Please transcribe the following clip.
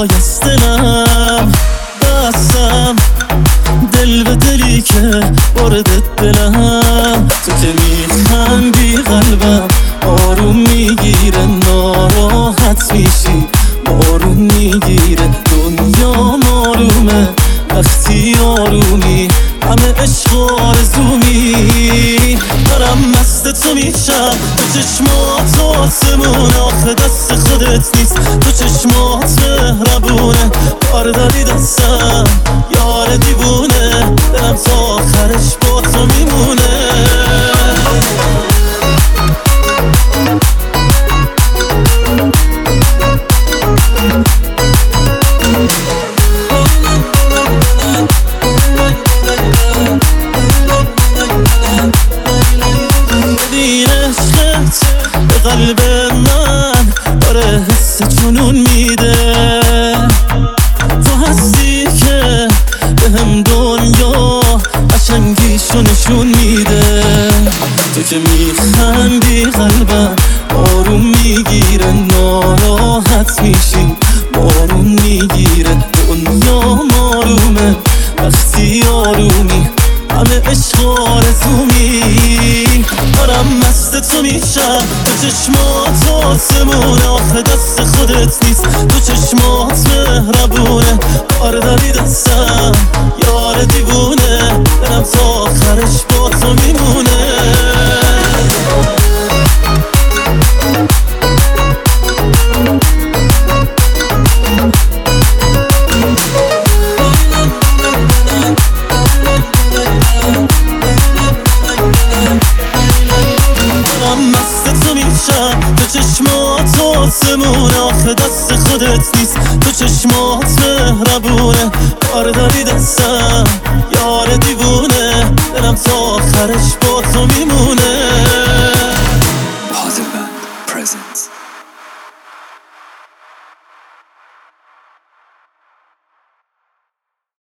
جای از دلم بستم، دل به دلی که وارد دلم. تو که میخندی قلبم آروم میگیره، ناراحت میشی آروم میگیره. دنیا آرومه وقتی آرومی، همه عشق و آرزومی. دارم مست تو میشم، تو چشمات آسمون، آخه دست خودت نیست، تو چشمات مهربونه. کار داری دستم یار دیوونه، دلم تا آخرش با تو میمونه. قلب من داره حس جنون میده، تو هستی که بهم دنیا قشنگیشو نشون میده. تو که میخندی قلبم آروم میگیره، ناراحت میشی آروم میگیره. دنیا آرومه وقتی آرومی، همه عشق و آرزومی. دارم مست تو میشم، تو چشمات آسمون، آخه دست خودت نیست، تو چشمات مهربونه. کار داری دستم یار دیوونه، دلم تا آخرش با تو میمونه. تو چشمات آسمون، آخه دست خودت نیست، تو چشمات مهربونه. کار داری دستم یار دیوونه، دلم تا آخرش با تو میمونه.